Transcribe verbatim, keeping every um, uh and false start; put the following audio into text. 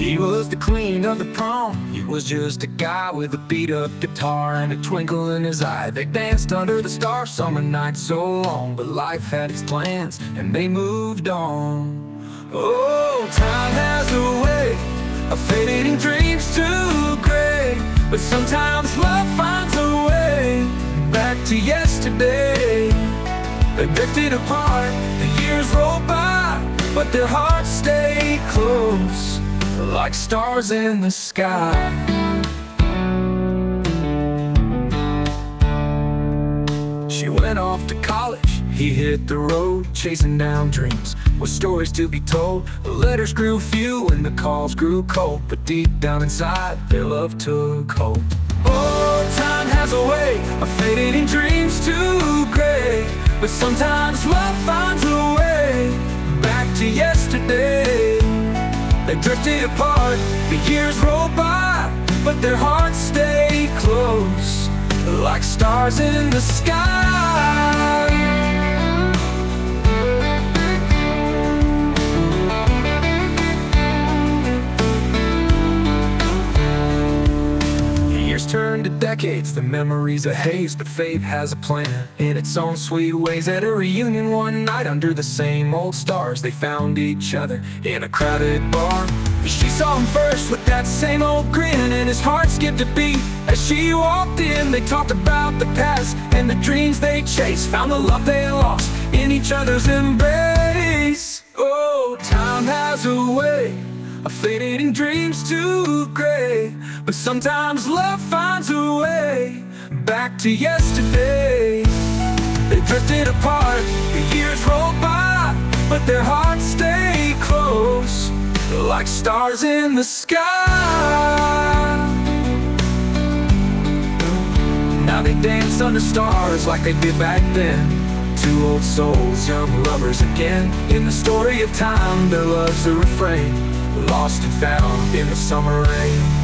She was the queen of the prom. He was just a guy with a beat-up guitar and a twinkle in his eye. They danced under the stars, summer night so long, but life had its plans and they moved on. Oh, time has a way of fading dreams to gray, but sometimes love finds a way back to yesterday. They drifted apart, the years rolled by, but their hearts stay close, like stars in the sky. She went off to college, he hit the road, chasing down dreams with stories to be told. The letters grew few and the calls grew cold, but deep down inside, their love took hold. Oh, time has a way of fading dreams to gray, but sometimes love finds a way back to yesterday. They drifted apart, the years roll by, but their hearts stay close, like stars in the sky. Years turn to decades, the memories a haze, but fate has a plan in its own sweet ways. At a reunion one night under the same old stars, they found each other in a crowded bar. She saw him first with that same old grin, and his heart skipped a beat as she walked in. They talked about the past and the dreams they chased, found the love they lost in each other's embrace. Oh, time has a way of fading dreams to gray, but sometimes love finds a way back to yesterday. They drifted apart, the years rolled by, but their hearts stay close, like stars in the sky. Now they dance under stars like they did back then. Two old souls, young lovers again. In the story of time, their love's a refrain, lost and found in the summer rain.